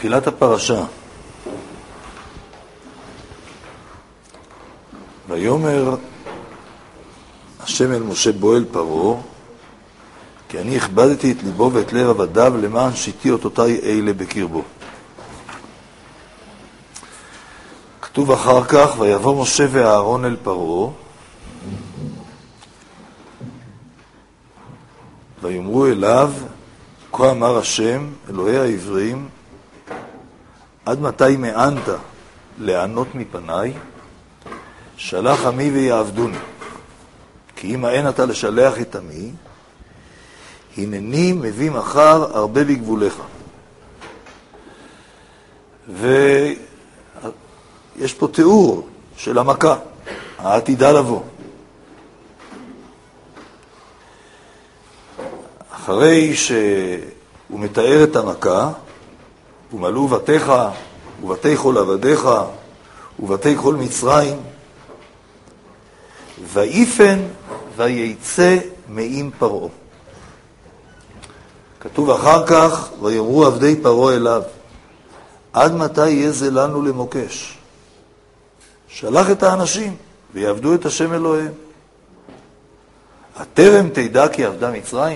בתחילת הפרשה, ויאמר השם אל משה בוא אל פרעה, כי אני הכבדתי את ליבו ואת לב עבדיו למען שיתי אותותי אלה בקרבו. כתוב אחר כך, ויבוא משה ואהרון אל פרעה, ויאמרו אליו, כה אמר השם, אלוהי העברים, עד מתי מענת לענות מפניי? שלח עמי ויעבדוני. כי אם אין אתה לשלח את עמי, הנני מביא מחר הרבה בגבולך. ויש פה תיאור של המכה, העתידה לבוא. אחרי שהוא מתאר את המכה, ומלאו בתיך ובתי כל עבדיך ובתי כל מצרים, ויפן וייצא מעם פרעה. כתוב אחר כך, ויאמרו עבדי פרעה אליו, עד מתי יהיה זה לנו למוקש? שלח את האנשים ויעבדו את השם אלוהיהם. הטרם תדע כי עבדה מצרים?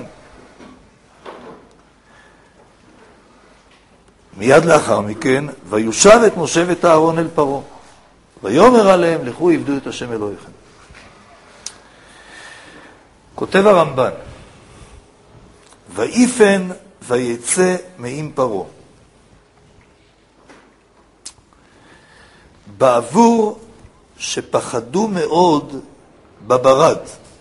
מיד לאחר מכן, ויושב את משה ואת אהרון אל פרעה, ויאמר עליהם, לכו עבדו את השם אלוהיכם. כותב הרמב"ן, ויפן וייצא מעם פרעה. בעבור שפחדו מאוד בברד,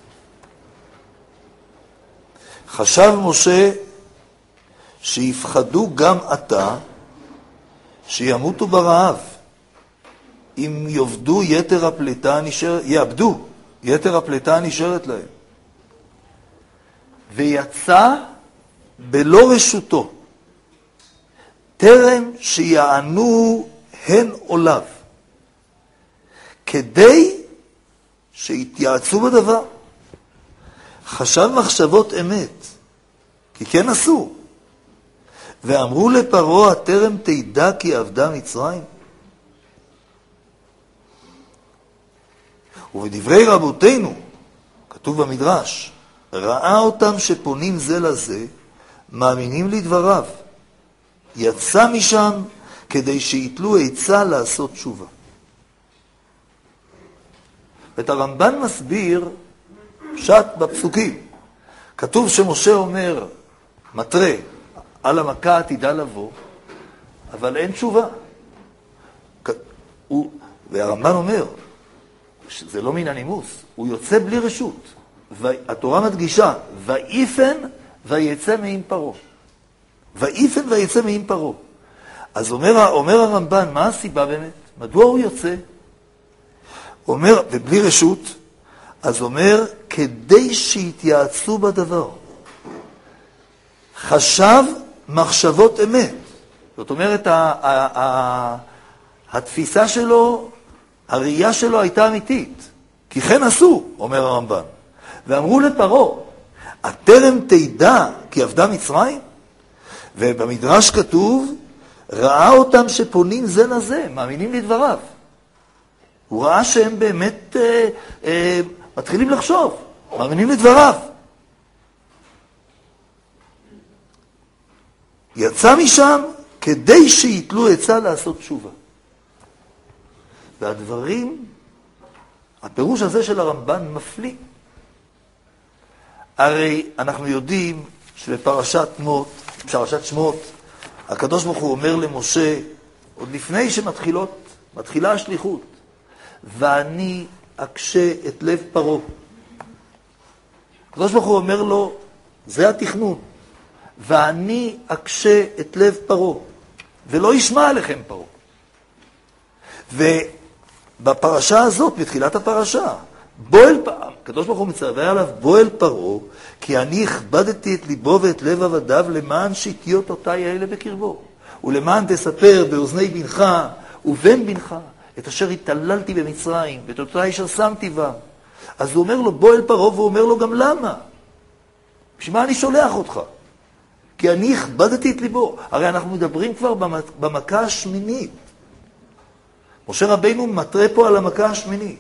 חשב משה שיפחדו גם עתה שימותו ברעב, אם יאבדו יתר הפליטה הנשארת להם. ויצא בלא רשותו, טרם שיענו הן עוליו, כדי שיתייעצו בדבר. חשב מחשבות אמת, כי כן עשו. ואמרו לפרעה, הטרם תדע כי עבדה מצרים? ובדברי רבותינו, כתוב במדרש, ראה אותם שפונים זה לזה, מאמינים לדבריו. יצא משם כדי שיתלו עצה לעשות תשובה. ואת הרמב"ן מסביר פשט בפסוקים. כתוב שמשה אומר, מטרה, על המכה עתידה לבוא, אבל אין תשובה. והרמב"ן אומר, שזה לא מן הנימוס, הוא יוצא בלי רשות. והתורה מדגישה, ויפן וייצא מעם פרעה. ויפן וייצא מעם פרעה. אז אומר הרמב"ן, מה הסיבה באמת? מדוע הוא יוצא? אומר, ובלי רשות, אז אומר, כדי שיתייעצו בדבר. חשב מחשבות אמת. זאת אומרת, התפיסה שלו, הראייה שלו הייתה אמיתית. כי כן עשו, אומר הרמב"ן. ואמרו לפרעה, הטרם תדע כי עבדה מצרים? ובמדרש כתוב, ראה אותם שפונים זה לזה, מאמינים לדבריו. הוא ראה שהם באמת מתחילים לחשוב, מאמינים לדבריו. יצא משם כדי שיתלו עצה לעשות תשובה. והדברים, הפירוש הזה של הרמב"ן מפליא. הרי אנחנו יודעים שבפרשת שמות, הקדוש ברוך הוא אומר למשה, עוד לפני מתחילה השליחות, ואני אקשה את לב פרעה. הקדוש ברוך הוא אומר לו, זה התכנון, ואני אקשה את לב פרעה, ולא ישמע עליכם פרעה. ובפרשה הזאת, בתחילת הפרשה, הקדוש ברוך הוא מצווה עליו, בוא אל פרעה, כי אני הכבדתי את ליבו ואת לב עבדיו למען שיתי אותותי האלה בקרבו, ולמען תספר באוזני בנך ובן בנך את אשר התעללתי במצרים ואת אותותי אשר שמתי בה. אז הוא אומר לו, בוא אל פרעה, והוא אומר לו גם למה? בשביל מה אני שולח אותך? כי אני הכבדתי את ליבו. הרי אנחנו מדברים כבר במכה השמינית. משה רבינו מטרה פה על המכה השמינית.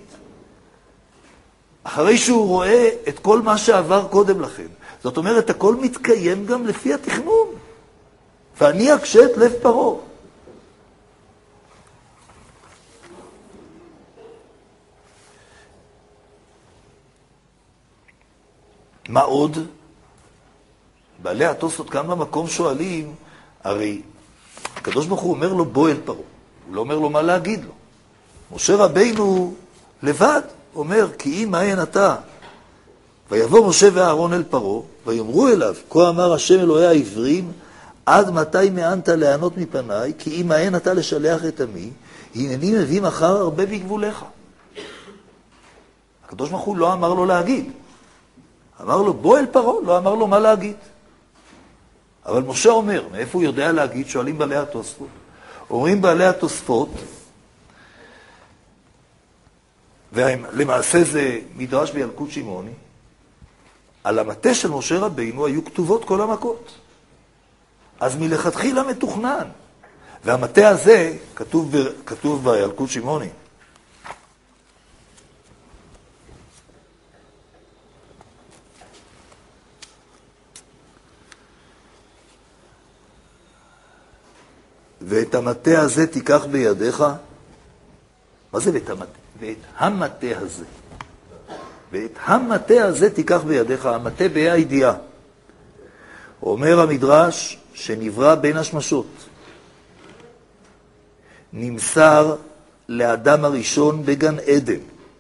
אחרי שהוא רואה את כל מה שעבר קודם לכן. זאת אומרת, הכל מתקיים גם לפי התכנון. ואני אקשה את לב פרעה. מה עוד? בעלי התוספות כאן במקום שואלים, הרי הקדוש ברוך הוא אומר לו בוא אל פרעה. הוא לא אומר לו מה להגיד לו. משה רבינו לבד אומר, כי אם מעיין אתה. ויבוא משה ואהרון אל פרעה, ויאמרו אליו, כה אמר השם אלוהי העברים, עד מתי מענת לענות מפניי, כי אם מעיין אתה לשלח את עמי, הנני מביא מחר הרבה בגבולך. הקדוש ברוך הוא לא אמר לו להגיד. אמר לו בוא אל פרעה, לא אמר לו מה להגיד. אבל משה אומר, מאיפה הוא יודע להגיד? שואלים בעלי התוספות. אומרים בעלי התוספות, ולמעשה זה מדרש בילקוט שמעוני, על המטה של משה רבינו היו כתובות כל המכות. אז מלכתחילה מתוכנן. והמטה הזה כתוב בילקוט שמעוני. ואת המטה הזה תיקח בידיך. מה זה ואת המטה? ואת המטה הזה. ואת המטה הזה תיקח בידיך, המטה בה"א הידיעה. אומר המדרש שנברא בין השמשות. נמסר לאדם הראשון בגן עדן.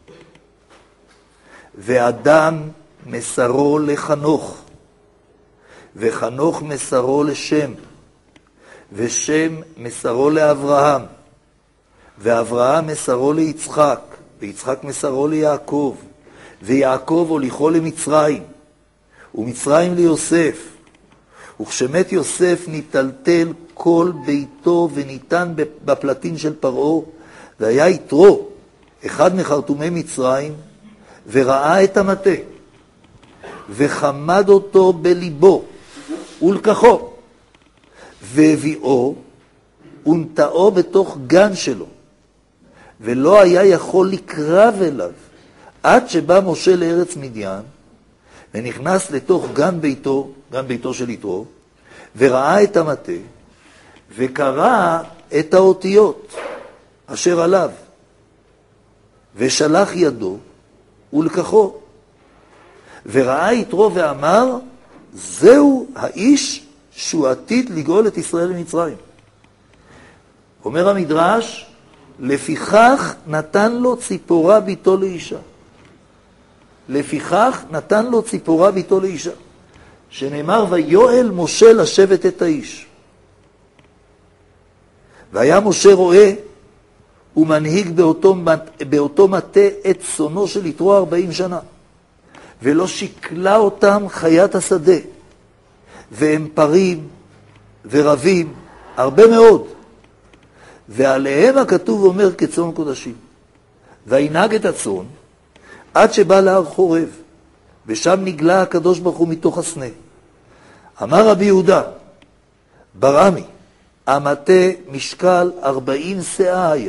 ואדם מסרו לחנוך. וחנוך מסרו לשם. ושם מסרו לאברהם. ואברהם מסרו ליצחק. ויצחק מסרו ליעקב. ויעקב הוליכו למצרים. ומצרים ליוסף. וכשמת יוסף ניטלטל כל ביתו וניתן בפלטין של פרעה, והיה יתרו, אחד מחרטומי מצרים, וראה את המטה, וחמד אותו בליבו, ולקחו, והביאו, ונטעו בתוך גן שלו, ולא היה יכול לקרב אליו, עד שבא משה לארץ מדיין, ונכנס לתוך גן ביתו של יתרו, וראה את המטה, וקרא את האותיות אשר עליו, ושלח ידו, ולקחו. וראה יתרו ואמר, זהו האיש שהוא עתיד לגאול את ישראל ממצרים. אומר המדרש, לפיכך נתן לו ציפורה ביתו לאישה. לפיכך נתן לו ציפורה ביתו לאישה. שנאמר, ויואל משה לשבת את האיש. והיה משה רואה ומנהיג באותו מטה את צונו של יתרו 40 שנה. ולא שקלה אותם חיית השדה. והם פרים ורבים, הרבה מאוד. ועליהם הכתוב אומר כצאן קודשים. וינהג את הצאן עד שבא להר חורב. ושם נגלה הקדוש ברוך הוא מתוך הסנה. אמר רבי יהודה, ברעמי, המטה משקל 40 שאה היה,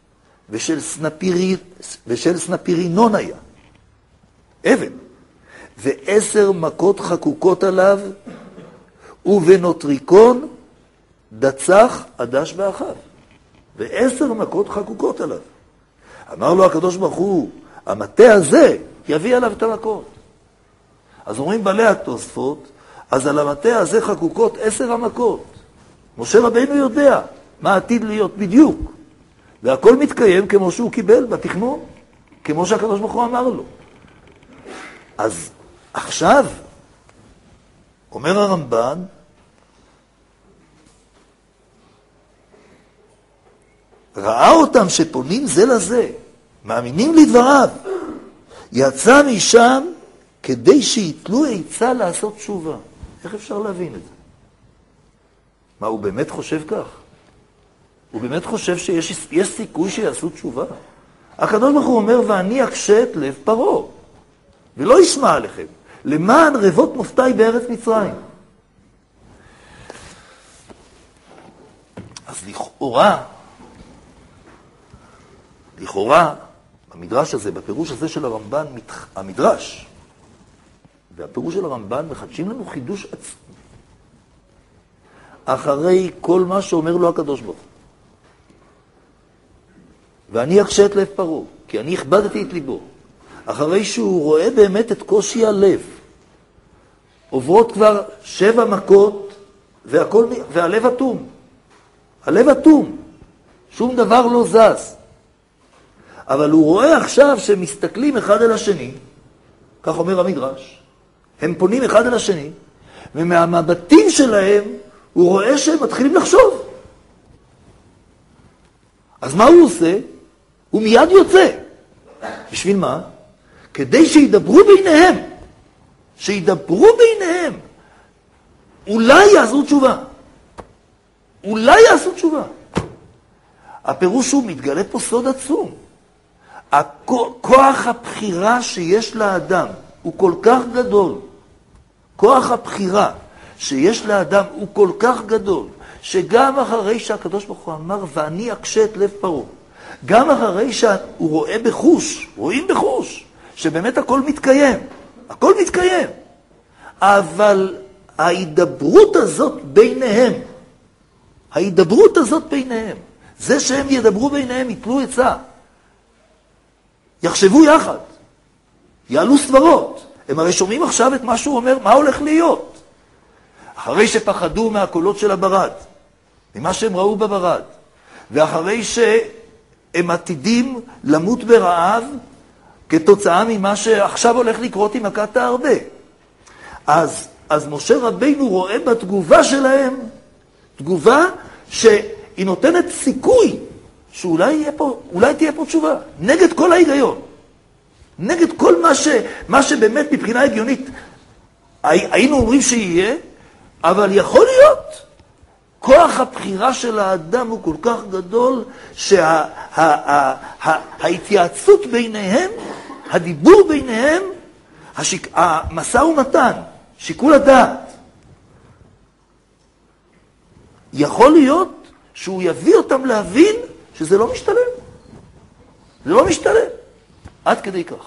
ושל סנפירינון היה, אבן, ו10 מכות חקוקות עליו, ובנוטריקון דצח עדש באחיו, ו10 מכות חקוקות עליו. אמר לו הקדוש ברוך הוא, המטה הזה יביא עליו את המכות. אז אומרים בעלי התוספות, אז על המטה הזה חקוקות 10 המכות. משה רבינו יודע מה עתיד להיות בדיוק. והכל מתקיים כמו שהוא קיבל בתכנון, כמו שהקדוש ברוך הוא אמר לו. אז עכשיו, אומר הרמב"ן, ראה אותם שפונים זה לזה, מאמינים לדבריו, יצא משם כדי שיתלו עצה לעשות תשובה. איך אפשר להבין את זה? מה, הוא באמת חושב כך? הוא באמת חושב שיש סיכוי שיעשו תשובה? הקדוש ברוך הוא אומר, ואני אקשה את לב פרעה, ולא ישמע עליכם, למען רבות מופתי בארץ מצרים. אז לכאורה, במדרש הזה, בפירוש הזה של הרמב"ן, המדרש והפירוש של הרמב"ן מחדשים לנו חידוש עצום. אחרי כל מה שאומר לו הקדוש ברוך הוא. ואני אקשה את לב פרעה, כי אני הכבדתי את ליבו. אחרי שהוא רואה באמת את קושי הלב, עוברות כבר 7 מכות, והלב אטום. הלב אטום. שום דבר לא זז. אבל הוא רואה עכשיו שמסתכלים אחד אל השני, כך אומר המדרש, הם פונים אחד אל השני, ומהמבטים שלהם הוא רואה שהם מתחילים לחשוב. אז מה הוא עושה? הוא מיד יוצא. בשביל מה? כדי שידברו ביניהם. שידברו ביניהם. אולי יעשו תשובה. אולי יעשו תשובה. הפירוש הוא מתגלה פה סוד עצום. כוח הבחירה שיש לאדם הוא כל כך גדול. כוח הבחירה שיש לאדם הוא כל כך גדול, שגם אחרי שהקדוש ברוך הוא אמר, ואני אקשה את לב פרעה, גם אחרי שהוא רואה בחוש, רואים בחוש, שבאמת הכל מתקיים, הכל מתקיים. אבל ההידברות הזאת ביניהם, ההידברות הזאת ביניהם, זה שהם ידברו ביניהם, יתלו עצה, יחשבו יחד, יעלו סברות. הם הרי שומעים עכשיו את מה שהוא אומר, מה הולך להיות. אחרי שפחדו מהקולות של הברד, ממה שהם ראו בברד, ואחרי שהם עתידים למות ברעב, כתוצאה ממה שעכשיו הולך לקרות עם מכת הארבה. אז משה רבינו רואה בתגובה שלהם, תגובה שהיא נותנת סיכוי, שאולי תהיה פה תשובה, נגד כל ההיגיון. נגד כל מה שבאמת מבחינה הגיונית היינו אומרים שיהיה, אבל יכול להיות. כוח הבחירה של האדם הוא כל כך גדול, שההתייעצות ביניהם, הדיבור ביניהם, המשא ומתן, שיקול הדעת, יכול להיות שהוא יביא אותם להבין שזה לא משתלם. זה לא משתלם. עד כדי כך.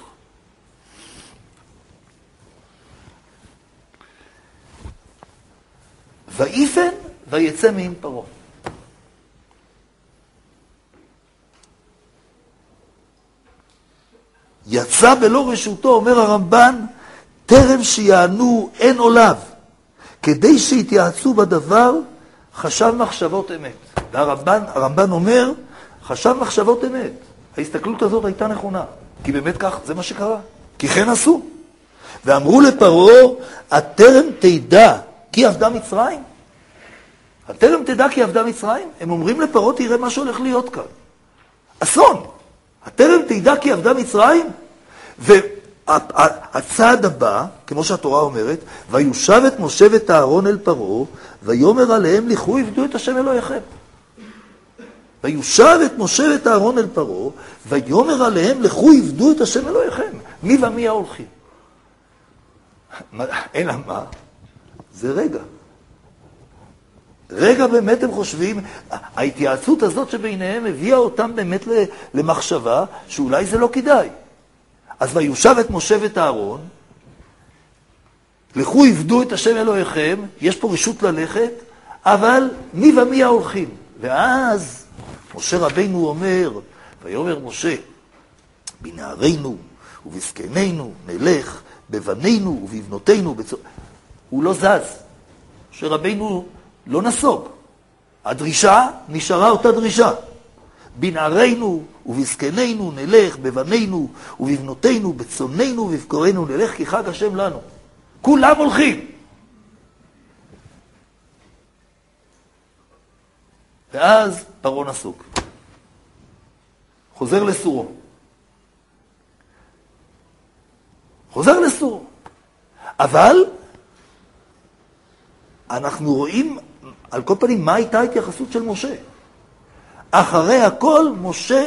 ויפן ויצא מעם פרעה. יצא בלא רשותו, אומר הרמב"ן, טרם שיענו אין עוליו, כדי שיתייעצו בדבר, חשב מחשבות אמת. והרמב"ן אומר, חשב מחשבות אמת. ההסתכלות הזאת הייתה נכונה, כי באמת כך, זה מה שקרה. כי כן עשו. ואמרו לפרעה, הטרם תדע כי עבדה מצרים? הטרם תדע כי עבדה מצרים? הם אומרים לפרעה, תראה מה שהולך להיות כאן. אסון. הטרם תדע כי עבדה מצרים? והצעד הבא, כמו שהתורה אומרת, ויושב את משה ואת אהרון אל פרעה, ויאמר עליהם, לכו עבדו את השם אלוהיכם. ויושב את משה ואת אהרון אל פרעה, ויאמר עליהם, לכו עבדו את השם אלוהיכם. מי ומי ההולכים? אלא מה? זה רגע. רגע באמת הם חושבים, ההתייעצות הזאת שביניהם הביאה אותם באמת למחשבה, שאולי זה לא כדאי. אז ויושב את משה ואת אהרון, לכו עבדו את השם אלוהיכם, יש פה רשות ללכת, אבל מי ומי ההולכים? ואז משה רבינו אומר, ויאמר משה, בנערינו ובזקנינו נלך, בבנינו ובבנותינו, הוא לא זז. משה רבינו לא נסוג. הדרישה נשארה אותה דרישה. בנערינו ובזקנינו נלך, בבנינו ובבנותינו, בצוננו ובבקורנו נלך, כי חג השם לנו. כולם הולכים. ואז פרעה נסוג. חוזר לסורו. חוזר לסורו. אבל אנחנו רואים על כל פנים מה הייתה ההתייחסות של משה. אחרי הכל משה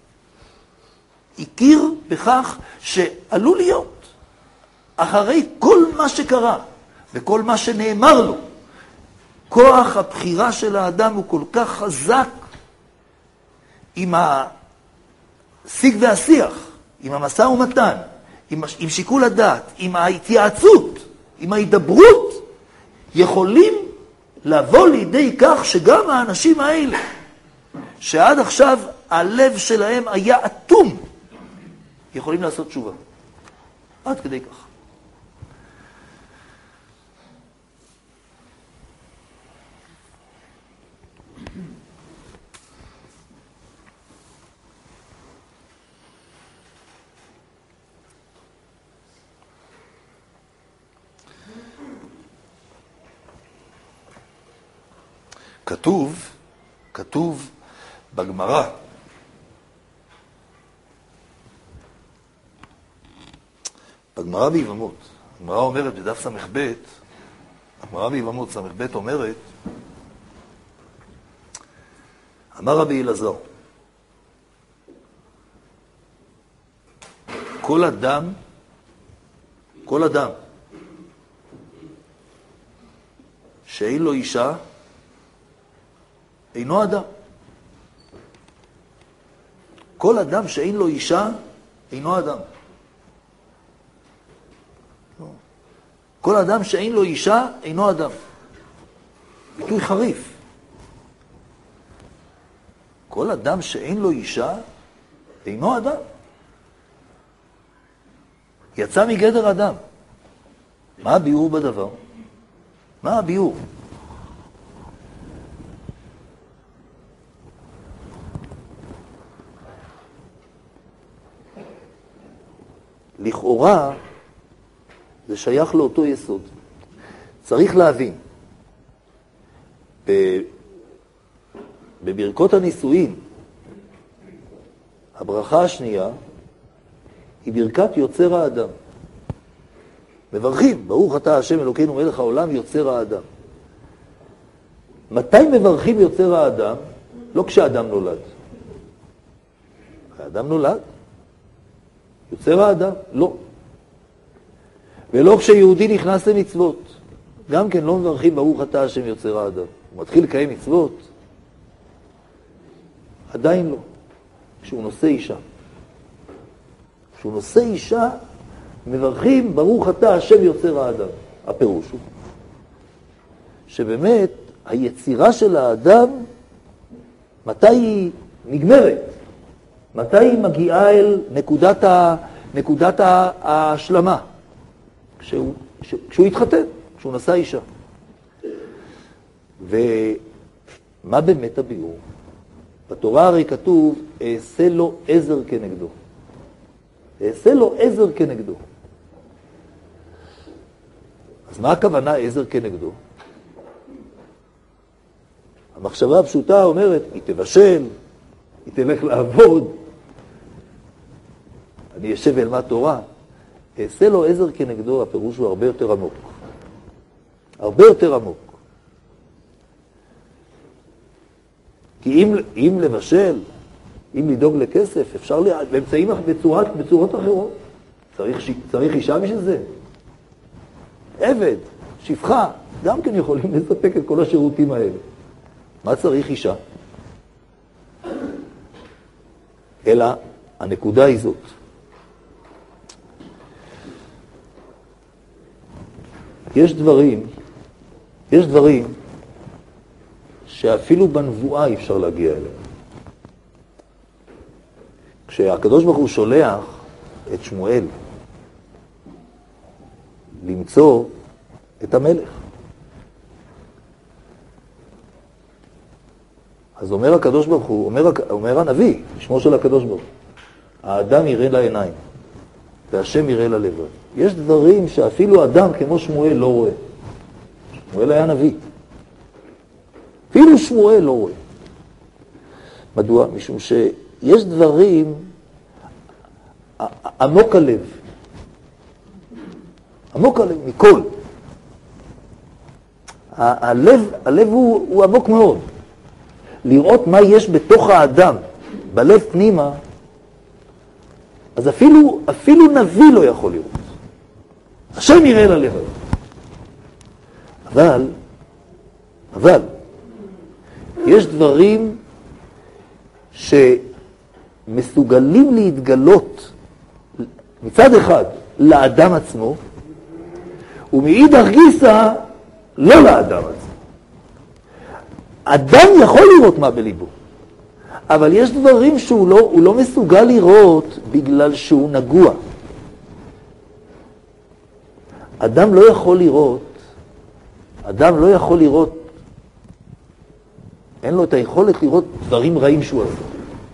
הכיר בכך שעלול להיות. אחרי כל מה שקרה וכל מה שנאמר לו, כוח הבחירה של האדם הוא כל כך חזק עם השיג והשיח, עם המשא ומתן, עם שיקול הדעת, עם ההתייעצות, עם ההידברות, יכולים לבוא לידי כך שגם האנשים האלה, שעד עכשיו הלב שלהם היה אטום, יכולים לעשות תשובה. עד כדי כך. כתוב בגמרא, בגמרא ביבמות, הגמרא אומרת בדף ס"ב, הגמרא ביבמות ס"ב אומרת, אמר רבי אלעזר, כל אדם שאין לו אישה, אינו אדם. כל אדם שאין לו אישה, אינו אדם. כל אדם שאין לו אישה, אינו אדם. ביטוי חריף. כל אדם שאין לו אישה, אינו אדם. יצא מגדר אדם. מה הביאור בדבר? מה הביאור? לכאורה זה שייך לאותו יסוד. צריך להבין, בברכות הנישואין, הברכה השנייה היא ברכת יוצר האדם. מברכים, ברוך אתה השם אלוקינו מלך העולם יוצר האדם. מתי מברכים יוצר האדם? לא כשאדם נולד. האדם נולד. יוצר האדם? לא. ולא כשיהודי נכנס למצוות. גם כן לא מברכים ברוך אתה השם יוצר האדם. הוא מתחיל לקיים מצוות? עדיין לא. כשהוא נושא אישה. כשהוא נושא אישה, מברכים ברוך אתה השם יוצר האדם. הפירוש הוא שבאמת היצירה של האדם, מתי היא נגמרת? מתי היא מגיעה אל נקודת ההשלמה? כשהוא התחתן, כשהוא נשא אישה. ומה באמת הביאור? בתורה הרי כתוב, אעשה לו עזר כנגדו. אעשה לו עזר כנגדו. אז מה הכוונה עזר כנגדו? המחשבה הפשוטה אומרת, היא תבשל, היא תלך לעבוד, אני אשב אלמד תורה. אעשה לו עזר כנגדו, הפירוש הוא הרבה יותר עמוק. הרבה יותר עמוק. כי אם לבשל, אם לדאוג לכסף, אפשר באמצעים בצורות אחרות. צריך אישה בשביל זה. עבד, שפחה, גם כן יכולים לספק את כל השירותים האלה. מה צריך אישה? אלא הנקודה היא זאת. יש דברים שאפילו בנבואה אי אפשר להגיע אליהם. כשהקדוש ברוך הוא שולח את שמואל למצוא את המלך, אז אומר הקדוש ברוך הוא, אומר הנביא, שמו של הקדוש ברוך הוא, האדם יראה לעיניים, והשם יראה ללב. יש דברים שאפילו אדם כמו שמואל לא רואה. שמואל היה נביא. אפילו שמואל לא רואה. מדוע? משום שיש דברים עמוק הלב. עמוק הלב, מכל. הלב הוא עמוק מאוד. לראות מה יש בתוך האדם, בלב פנימה, אז אפילו נביא לא יכול לראות. השם יראה ללב. אבל אבל יש דברים שמסוגלים להתגלות מצד אחד לאדם עצמו, ומאידך גיסא לא לאדם עצמו. אדם יכול לראות מה בליבו, אבל יש דברים שהוא לא מסוגל לראות בגלל שהוא נגוע. אדם לא יכול לראות, אין לו את היכולת לראות דברים רעים שהוא עשה.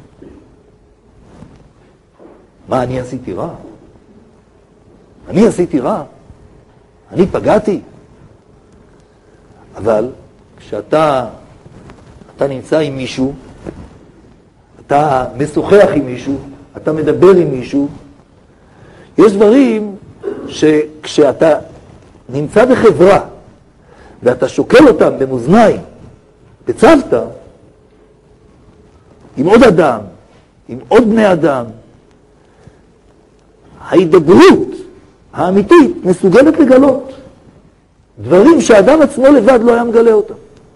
מה, אני עשיתי רע? אני פגעתי? אבל כשאתה נמצא עם מישהו, אתה משוחח עם מישהו, אתה מדבר עם מישהו, יש דברים שכשאתה נמצא בחברה ואתה שוקל אותם במאזניים, בצוותא, עם עוד אדם, עם עוד בני אדם, ההידברות האמיתית מסוגלת לגלות דברים שהאדם עצמו לבד לא היה מגלה אותם.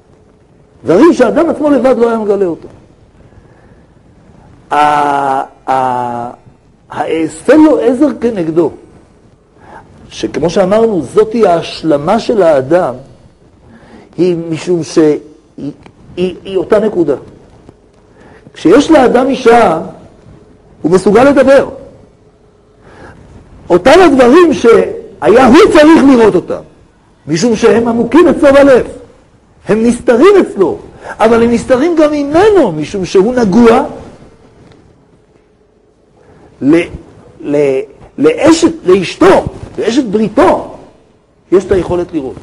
האעשה לו עזר כנגדו, שכמו שאמרנו, זאת היא ההשלמה של האדם, היא משום שהיא אותה נקודה. כשיש לאדם אישה, הוא מסוגל לדבר. אותם הדברים שהיה הוא צריך לראות אותם, משום שהם עמוקים אצלו בלב. הם נסתרים אצלו, אבל הם נסתרים גם ממנו, משום שהוא נגוע לאשתו, לאשת בריתו, יש את היכולת לראות.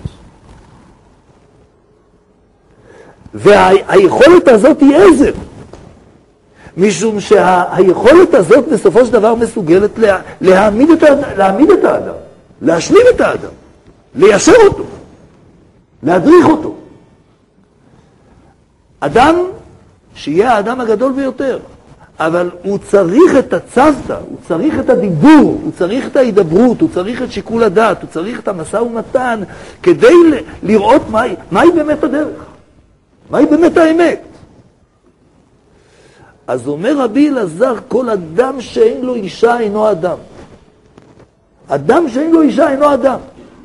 והיכולת הזאת היא עזר, משום שהיכולת הזאת בסופו של דבר מסוגלת להעמיד את האדם, להשלים את האדם, ליישר אותו, להדריך אותו. אדם שיהיה האדם הגדול ביותר, אבל הוא צריך את הצוותא, הוא צריך את הדיבור, הוא צריך את ההידברות, הוא צריך את שיקול הדעת, הוא צריך את המשא ומתן, כדי לראות מהי באמת הדרך, מהי באמת האמת. אז אומר רבי אלעזר, כל אדם שאין לו אישה אינו אדם. אדם שאין לו אישה אינו אדם.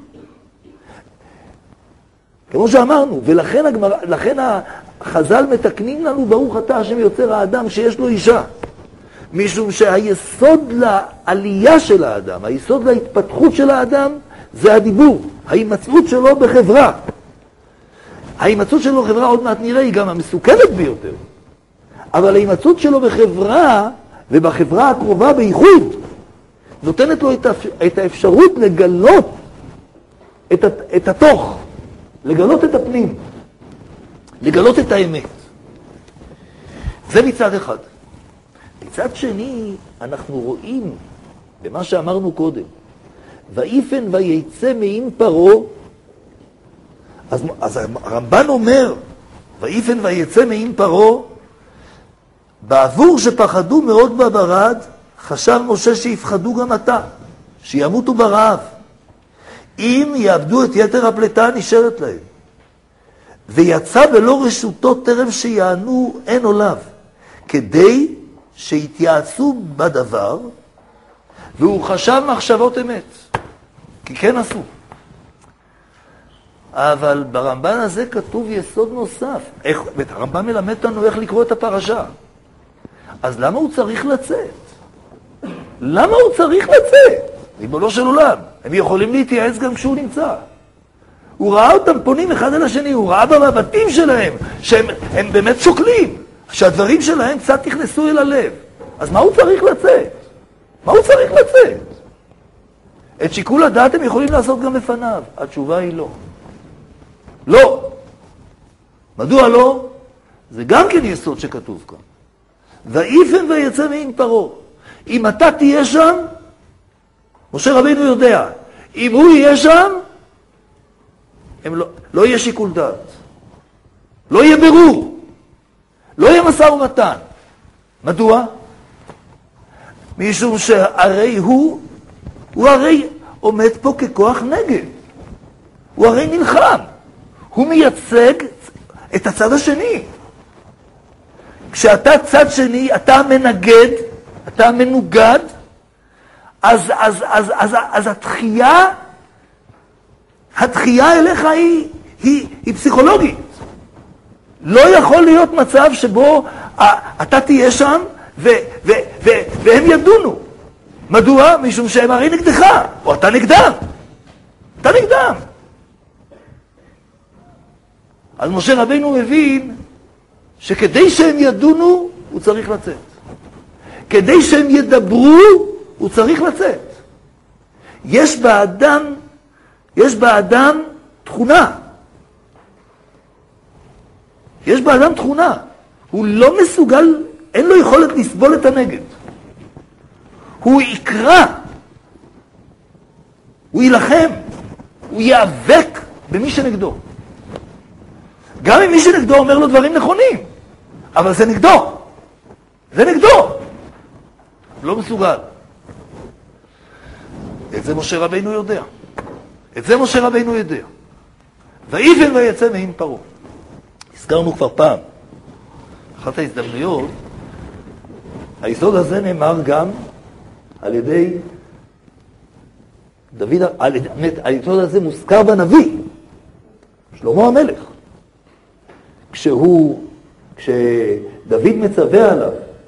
כמו שאמרנו, ולכן החז"ל מתקנים לנו, ברוך אתה השם יוצר האדם שיש לו אישה. משום שהיסוד לעלייה של האדם, היסוד להתפתחות של האדם, זה הדיבור, ההימצאות שלו בחברה. ההימצאות שלו בחברה, עוד מעט נראה, היא גם המסוכנת ביותר. אבל ההימצאות שלו בחברה, ובחברה הקרובה בייחוד, נותנת לו את האפשרות לגלות את התוך, לגלות את הפנים, לגלות את האמת. זה מצד אחד. מצד שני, אנחנו רואים במה שאמרנו קודם, ויפן וייצא מעם פרעה, אז הרמב"ן אומר, ויפן וייצא מעם פרעה, בעבור שפחדו מאוד בברד, חשב משה שיפחדו גם עתה, שימותו ברעב. אם יאבדו את יתר הפלטה נשארת להם. ויצא בלא רשותו טרם שיענו אין עוליו, כדי שיתייעצו בדבר, והוא חשב מחשבות אמת, כי כן עשו. אבל ברמב"ן הזה כתוב יסוד נוסף. הרמב"ן מלמד אותנו איך לקרוא את הפרשה. אז למה הוא צריך לצאת? ריבונו של עולם. הם יכולים להתייעץ גם כשהוא נמצא. הוא ראה אותם פונים אחד אל השני, הוא ראה במבטים שלהם, שהם באמת שוקלים, שהדברים שלהם קצת נכנסו אל הלב. אז מה הוא צריך לצאת? את שיקול הדעת הם יכולים לעשות גם בפניו. התשובה היא לא. לא. מדוע לא? זה גם כן יסוד שכתוב כאן. ויפן ויצא מעם פרעה. אם אתה תהיה שם, משה רבינו יודע, אם הוא יהיה שם, לא יהיה שיקול דעת. לא יהיה ברור. לא יהיה משא ומתן. מדוע? משום שהרי הוא הרי עומד פה ככוח נגד. הוא הרי נלחם. הוא מייצג את הצד השני. כשאתה צד שני, אתה מנגד, אתה מנוגד, אז התחייה אליך היא פסיכולוגית. לא יכול להיות מצב שבו אתה תהיה שם והם ידונו. מדוע? משום שהם הרי נגדך, או אתה נגדם. אתה נגדם. אז משה רבינו מבין שכדי שהם ידונו, הוא צריך לצאת. כדי שהם ידברו, הוא צריך לצאת. יש באדם תכונה. יש באדם תכונה. הוא לא מסוגל, אין לו יכולת לסבול את הנגד. הוא יקרא. הוא ילחם. הוא ייאבק במי שנגדו. גם אם מי שנגדו אומר לו דברים נכונים. אבל זה נגדו. זה נגדו. לא מסוגל. את זה משה רבינו יודע. את זה משה רבינו יודע. ויפן ויצא מעם פרעה. הזכרנו כבר פעם. אחת ההזדמנויות, היסוד הזה נאמר גם על ידי דוד, היסוד הזה מוזכר בנביא, שלמה המלך. כשדוד מצווה עליו,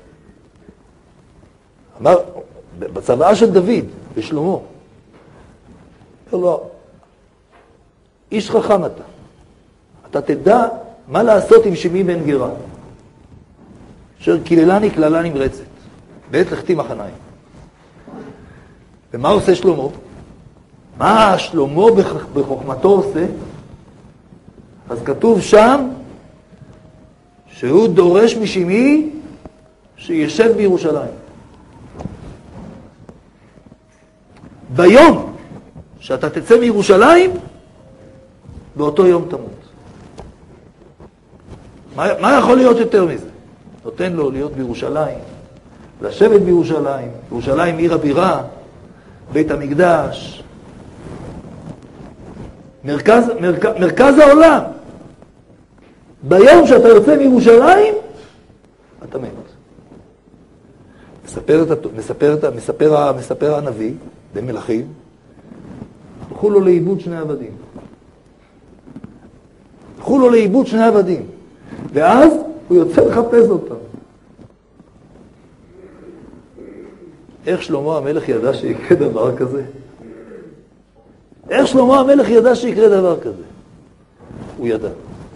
אמר, בצוואה של דוד, בשלמה, אומר לו, איש חכם אתה תדע מה לעשות עם שמעי בן גרה, אשר קיללני קללה נמרצת, בעת לכתי מחניים. ומה עושה שלמה? מה שלמה בחוכמתו עושה? אז כתוב שם שהוא דורש משמעי שישב בירושלים. ביום שאתה תצא מירושלים, באותו יום תמות. מה יכול להיות יותר מזה? נותן לו להיות בירושלים, לשבת בירושלים, ירושלים עיר הבירה, בית המקדש, מרכז העולם. ביום שאתה יוצא מירושלים, אתה מת. מספר הנביא, במלכים, הלכו לו לאיבוד שני עבדים. הלכו לו לאיבוד שני עבדים. ואז הוא יוצא לחפש אותם. איך שלמה המלך ידע שיקרה דבר כזה? איך שלמה המלך ידע שיקרה דבר כזה? הוא ידע.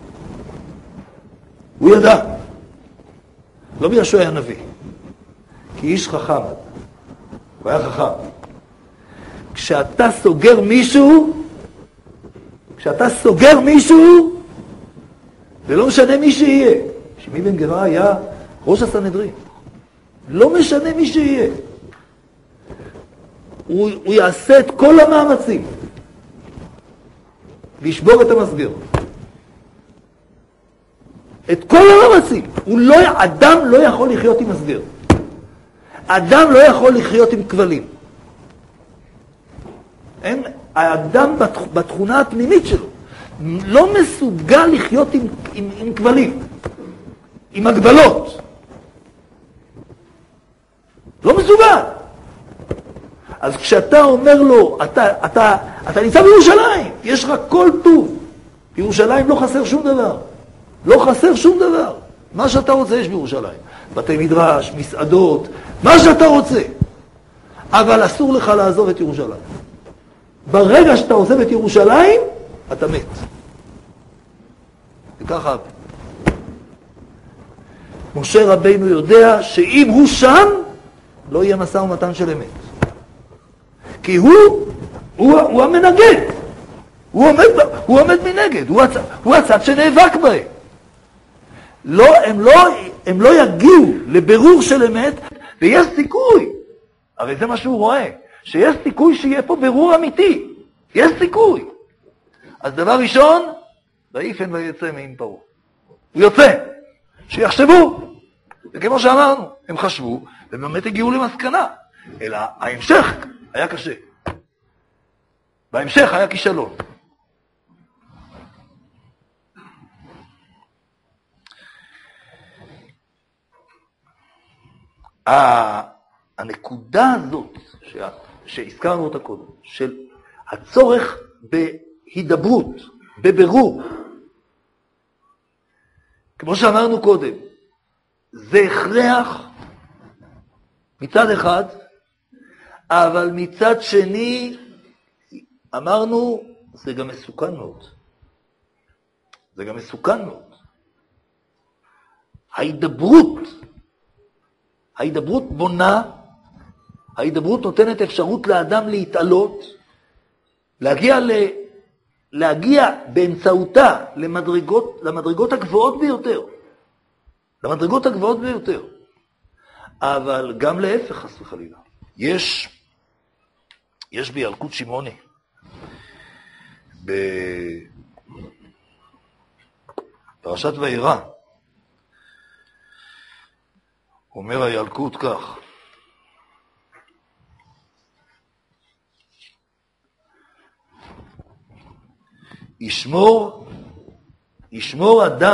הוא ידע. לא בגלל שהוא היה נביא. כי איש חכם. הוא היה חכם. כשאתה סוגר מישהו, ולא משנה מי שיהיה. שמעי בן גרה היה ראש הסנהדרין. לא משנה מי שיהיה. הוא יעשה את כל המאמצים לשבור את המסגר. את כל המאמצים. אדם לא יכול לחיות עם מסגר. אדם לא יכול לחיות עם כבלים. האדם בתכונה הפנימית שלו לא מסוגל לחיות עם כבלים, עם הגבלות. לא מסוגל. אז כשאתה אומר לו, אתה נמצא בירושלים, יש לך כל טוב. בירושלים לא חסר שום דבר. לא חסר שום דבר. מה שאתה רוצה יש בירושלים. בתי מדרש, מסעדות, מה שאתה רוצה. אבל אסור לך לעזוב את ירושלים. ברגע שאתה עוזב את ירושלים, אתה מת. וככה, משה רבינו יודע שאם הוא שם, לא יהיה משא ומתן של אמת. כי הוא המנגד. הוא עומד מנגד. הוא הצד שנאבק בהם. הם לא יגיעו לבירור של אמת, ויש סיכוי. הרי זה מה שהוא רואה. שיש סיכוי שיהיה פה בירור אמיתי. יש סיכוי. אז דבר ראשון, ויפן ויצא מעם פרעה. הוא יוצא. שיחשבו. וכמו שאמרנו, הם חשבו, ובאמת הגיעו למסקנה. אלא ההמשך היה קשה. בהמשך היה כישלון. הנקודה הזאת, שהזכרנו אותה קודם, של הצורך בהידברות, בבירור, כמו שאמרנו קודם, זה הכרח מצד אחד, אבל מצד שני, אמרנו, זה גם מסוכן מאוד. זה גם מסוכן מאוד. ההידברות בונה, ההידברות נותנת אפשרות לאדם להתעלות, להגיע באמצעותה למדרגות הגבוהות ביותר. למדרגות הגבוהות ביותר. אבל גם להפך, חס וחלילה. יש בילקוט שמעוני, בפרשת וירא, אומר הילקוט כך, ישמור אדם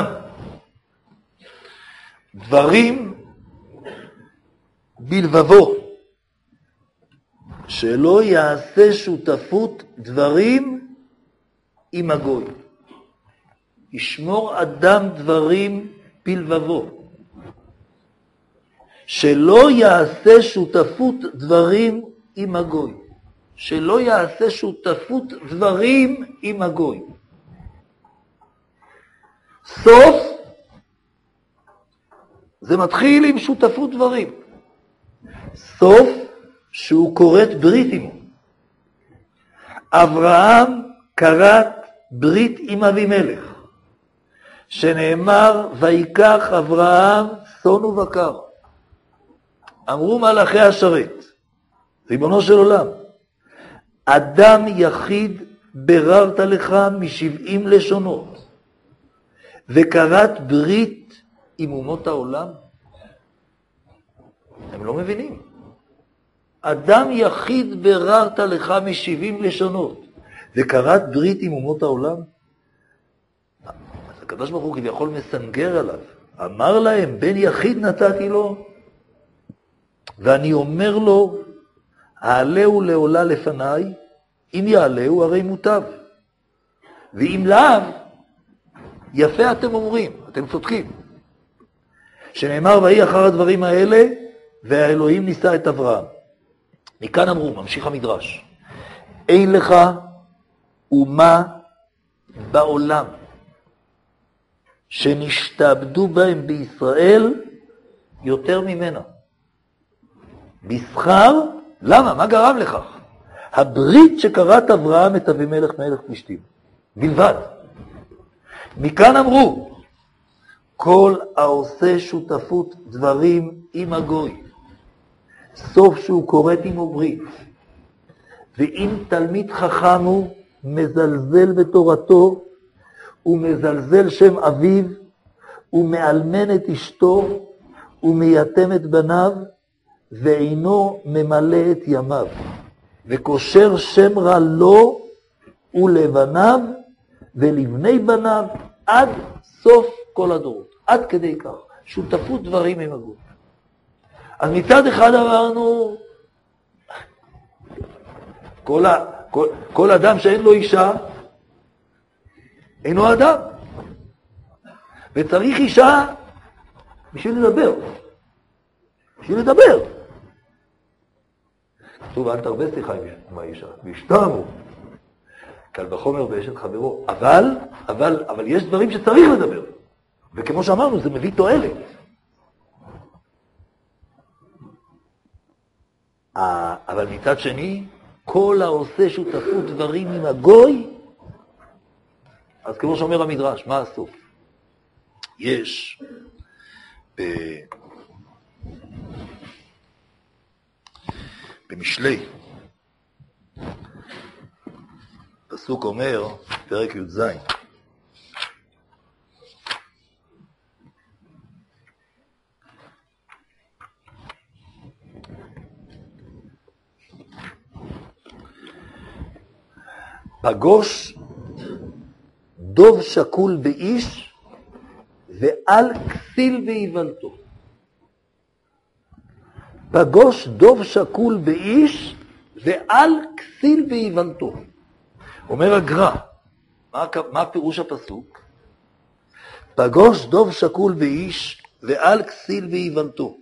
דברים בלבבו, שלא יעשה שותפות דברים עם הגוי. ישמור אדם דברים בלבבו, שלא יעשה שותפות דברים עם הגוי. שלא יעשה שותפות דברים עם הגוי. סוף, זה מתחיל עם שותפות דברים. סוף, שהוא כורת ברית עמו. אברהם כרת ברית עם אבימלך, שנאמר, ויקח אברהם צאן ובקר. אמרו מלאכי השרת, ריבונו של עולם, אדם יחיד בררת לך מ70 לשונות, וכרת ברית עם אומות העולם? הם לא מבינים. אדם יחיד בררת לך מ70 לשונות, וכרת ברית עם אומות העולם? אז הקדוש ברוך הוא כביכול מסנגר עליו. אמר להם, בן יחיד נתתי לו, ואני אומר לו, העלהו לעולה לפניי, אם יעלהו הרי מוטב. ואם לאו, יפה אתם אומרים, אתם צודקים. שנאמר, ויהי אחר הדברים האלה, והאלוהים ניסה את אברהם. מכאן אמרו, ממשיך המדרש, אין לך אומה בעולם שנשתעבדו בהם בישראל יותר ממנה. בשכר, למה? מה גרם לכך? הברית שקראת אברהם את אבימלך מלך פלישתים, בלבד. מכאן אמרו, כל העושה שותפות דברים עם הגוי, סוף שהוא קוראת עמו ברית, ואם תלמיד חכם הוא מזלזל בתורתו, ומזלזל שם אביו, ומאלמן את אשתו, ומייתם את בניו, ואינו ממלא את ימיו, וקושר שם רע לו ולבניו ולבני בניו עד סוף כל הדורות. עד כדי כך. שותפות דברים עם הגוי. אז מצד אחד אמרנו, כל אדם שאין לו אישה, אינו אדם. וצריך אישה בשביל לדבר. בשביל לדבר. כתוב, אל תרבה שיחה עם האישה. והשתמו. קל וחומר באשת חברו. אבל יש דברים שצריך לדבר. וכמו שאמרנו, זה מביא תועלת. אבל מצד שני, כל העושה שותפות דברים עם הגוי, אז כמו שאומר המדרש, מה הסוף? יש במשלי, פסוק אומר, פרק י"ז, פגוש דוב שקול באיש ואל כסיל בהיוולתו. פגוש דוב שקול באיש ועל כסיל באיוולתו. אומר הגר"א, מה פירוש הפסוק? פגוש דוב שקול באיש ועל כסיל באיוולתו.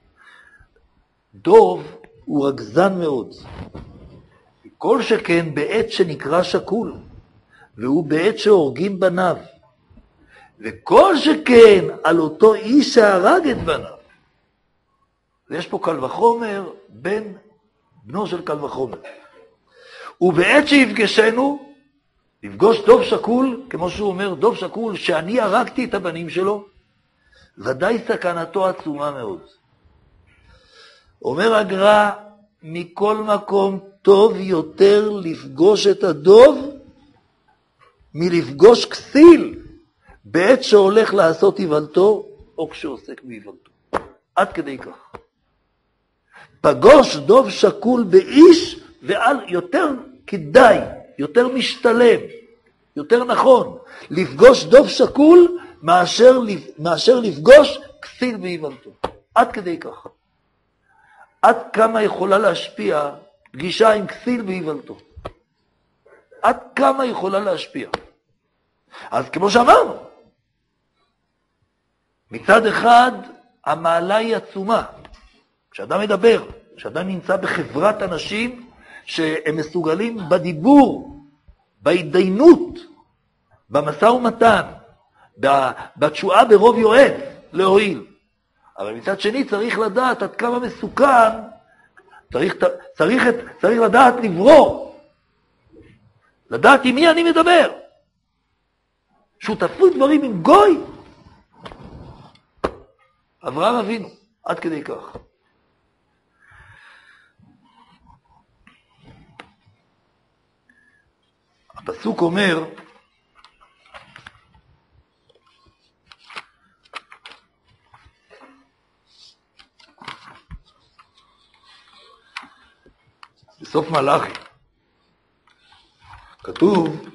דוב הוא רגזן מאוד. כל שכן בעת שנקרא שקול, והוא בעת שהורגים בניו. וכל שכן על אותו איש שהרג את בניו. ויש פה קל וחומר בן בנו של קל וחומר. ובעת שיפגשנו, לפגוש דוב שקול, כמו שהוא אומר, דוב שקול, שאני הרגתי את הבנים שלו, ודאי סכנתו עצומה מאוד. אומר הגר"א, מכל מקום טוב יותר לפגוש את הדוב, מלפגוש כסיל, בעת שהולך לעשות איוולתו, או כשעוסק באיוולתו. עד כדי כך. פגוש דוב שקול באיש, ועל יותר כדאי, יותר משתלם, יותר נכון, לפגוש דוב שקול, מאשר לפגוש כסיל באיוולתו. עד כדי כך. עד כמה יכולה להשפיע פגישה עם כסיל באיוולתו. עד כמה יכולה להשפיע. אז כמו שאמרנו, מצד אחד המעלה היא עצומה. כשאדם מדבר, כשאדם נמצא בחברת אנשים שהם מסוגלים בדיבור, בהתדיינות, במשא ומתן, בתשועה ברוב יועץ להועיל. אבל מצד שני צריך לדעת עד כמה מסוכן, צריך לדעת לברור, לדעת עם מי אני מדבר. שותפות דברים עם גוי. אברהם אבינו, עד כדי כך. הפסוק אומר, בסוף מלאכי, כתוב,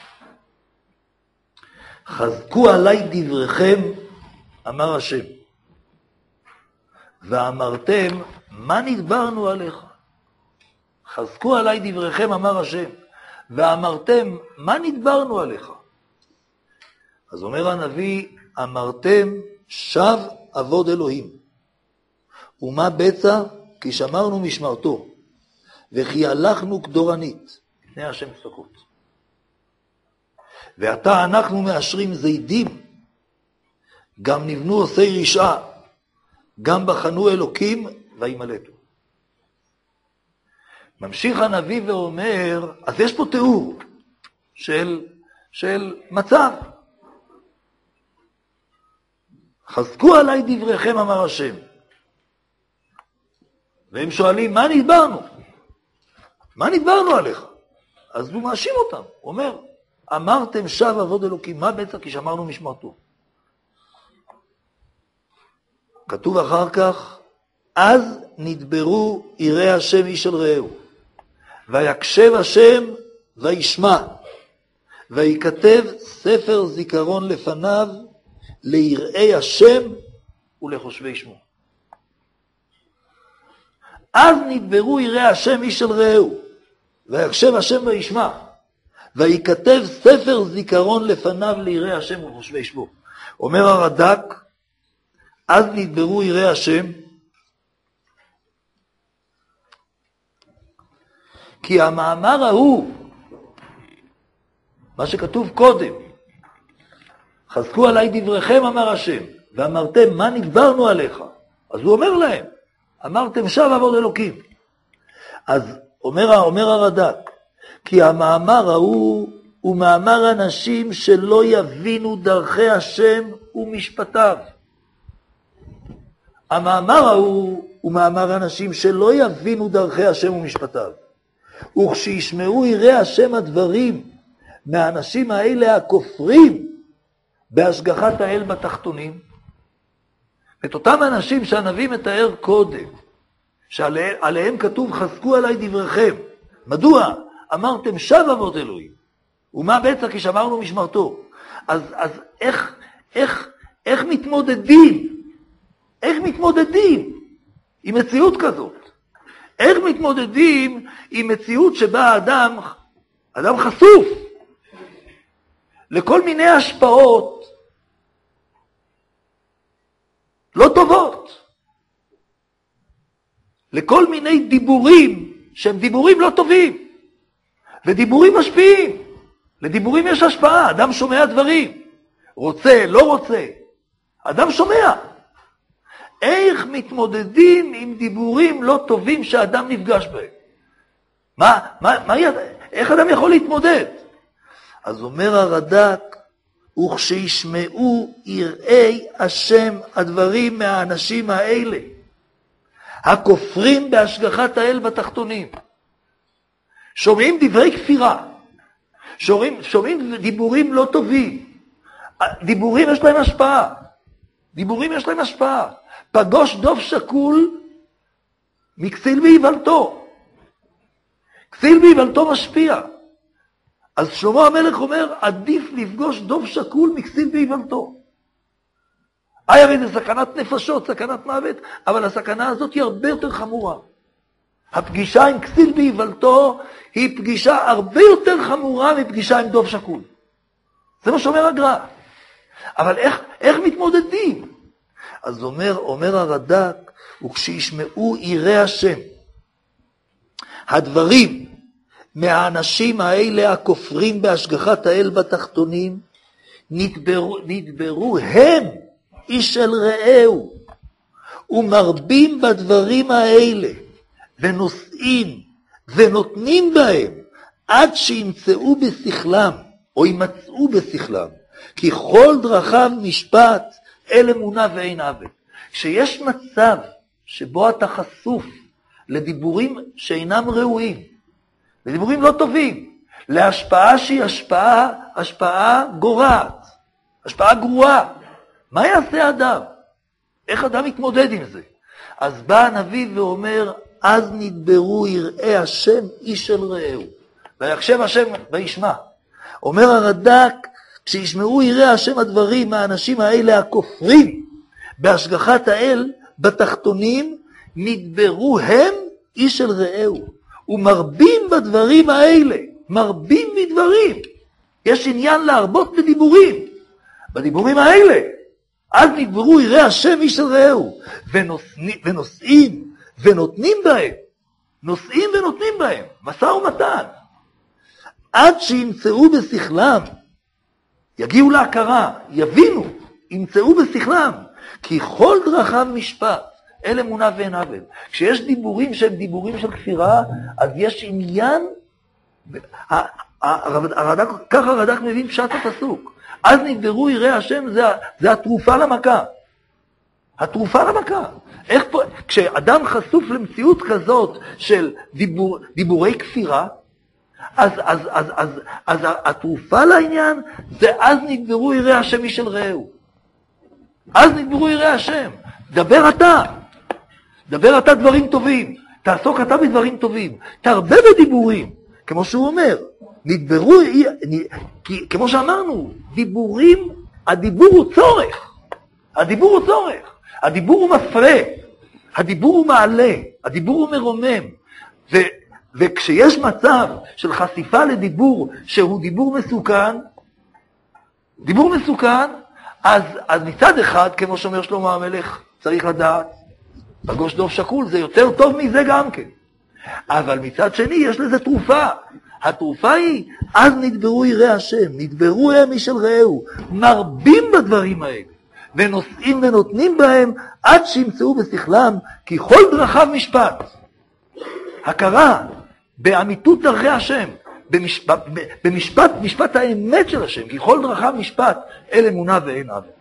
חזקו עליי דבריכם, אמר השם, ואמרתם, מה נדברנו עליך? חזקו עליי דבריכם, אמר השם, ואמרתם, מה נדברנו עליך? אז אומר הנביא, אמרתם, שב עבוד אלוהים. ומה בצע? כי שמרנו משמרתו, וכי הלכנו כדורנית, לפני השם ספקות. ועתה אנחנו מאשרים זידים, גם נבנו עושי רשעה, גם בחנו אלוקים וימלטו. ממשיך הנביא ואומר, אז יש פה תיאור של מצב. חזקו עליי דבריכם, אמר השם. והם שואלים, מה נדברנו? מה נדברנו עליך? אז הוא מאשים אותם, הוא אומר, אמרתם שב עבוד אלוקים, מה בצע? כי שמרנו משמרתו. כתוב אחר כך, אז נדברו יראי השם איש אל רעהו, ויקשב השם וישמע, ויכתב ספר זיכרון לפניו ליראי השם ולחושבי שמו. אז נדברו יראי השם איש אל רעהו, ויקשב השם וישמע, ויכתב ספר זיכרון לפניו ליראי השם ולחושבי שמו. אומר הרד"ק, אז נדברו יראי השם, כי המאמר ההוא, מה שכתוב קודם, חזקו עליי דבריכם, אמר השם, ואמרתם, מה נדברנו עליך? אז הוא אומר להם, אמרתם שב עבוד אלוקים. אז אומר הרד"ק, כי המאמר ההוא הוא מאמר אנשים שלא יבינו דרכי השם ומשפטיו. המאמר ההוא הוא מאמר אנשים שלא יבינו דרכי השם ומשפטיו. וכשישמעו יראי השם הדברים מהאנשים האלה הכופרים בהשגחת האל בתחתונים, את אותם אנשים שהנביא מתאר קודם, שעליהם כתוב חזקו עליי דבריכם. מדוע? אמרתם שב עבוד אלוהים. ומה בצע? כי שמרנו משמרתו. אז איך מתמודדים? איך מתמודדים עם מציאות כזאת? איך מתמודדים עם מציאות שבה אדם חשוף לכל מיני השפעות לא טובות, לכל מיני דיבורים שהם דיבורים לא טובים, ודיבורים משפיעים, לדיבורים יש השפעה, אדם שומע דברים, רוצה, לא רוצה, אדם שומע. איך מתמודדים עם דיבורים לא טובים שאדם נפגש בהם? איך אדם יכול להתמודד? אז אומר הרד"ק, וכשישמעו יראי השם הדברים מהאנשים האלה, הכופרים בהשגחת האל בתחתונים, שומעים דברי כפירה, שומעים דיבורים לא טובים, דיבורים יש להם השפעה, דיבורים יש להם השפעה. פגוש דוב שקול מכסיל בהיוולתו, כסיל בהיוולתו משפיע. אז שלמה המלך אומר, עדיף לפגוש דוב שקול מכסיל בהיוולתו. הרי זה סכנת נפשות, סכנת מוות, אבל הסכנה הזאת היא הרבה יותר חמורה. הפגישה עם כסיל בהיוולתו היא פגישה הרבה יותר חמורה מפגישה עם דוב שקול. זה מה שאומר הגר"א. אבל איך מתמודדים? אז אומר הרד"ק, וכשישמעו יראי השם הדברים מהאנשים האלה הכופרים בהשגחת האל בתחתונים, נדברו הם איש אל רעהו, ומרבים בדברים האלה, ונושאים ונותנים בהם, עד שימצאו בשכלם, או ימצאו בשכלם, כי כל דרכיו משפט, אל אמונה ואין עוול. כשיש מצב שבו אתה חשוף לדיבורים שאינם ראויים, לדיבורים לא טובים, להשפעה שהיא השפעה גורעת, השפעה גרועה, מה יעשה אדם? איך אדם מתמודד עם זה? אז בא הנביא ואומר, אז נדברו יראי השם איש אל רעהו, ויקשב השם וישמע. אומר הרד"ק, כשישמעו יראי השם הדברים מהאנשים האלה הכופרים בהשגחת האל בתחתונים, נדברו הם איש אל רעהו, ומרבים בדברים האלה, מרבים מדברים. יש עניין להרבות בדיבורים, בדיבורים האלה. אז נדברו יראי השם איש אל רעהו, ונושאים ונותנים בהם, נושאים ונותנים בהם, משא ומתן, עד שימצאו בשכלם, יגיעו להכרה, יבינו, ימצאו בשכלם, כי כל דרכיו משפט, אל אמונה ואין עוול. כשיש דיבורים שהם דיבורים של כפירה, אז יש עניין, ככה הרד"ק מבין פשט הפסוק, אז נדברו יראי השם, זה התרופה למכה. התרופה למכה. כשאדם חשוף למציאות כזאת של דיבורי כפירה, אז התרופה לעניין זה אז נדברו יראי השם איש אל רעהו. אז נדברו יראי השם. דבר אתה דברים טובים. תעסוק אתה בדברים טובים. תרבה בדיבורים. כמו שהוא אומר, נדברו, כמו שאמרנו, דיבורים, הדיבור הוא צורך. הדיבור הוא צורך. הדיבור הוא מפרה. הדיבור הוא מעלה. הדיבור הוא מרומם. וכשיש מצב של חשיפה לדיבור שהוא דיבור מסוכן, אז מצד אחד, כמו שאומר שלמה המלך, צריך לדעת, פגוש דוב שקול, זה יותר טוב מזה גם כן. אבל מצד שני, יש לזה תרופה. התרופה היא, אז נדברו יראי השם, נדברו הם איש אל רעהו, מרבים בדברים האלה, ונושאים ונותנים בהם, עד שימצאו בשכלם, כי כל דרכיו משפט. הכרה באמיתות דרכי השם, במשפט האמת של השם, כי כל דרכיו משפט, אל אמונה ואין עוול.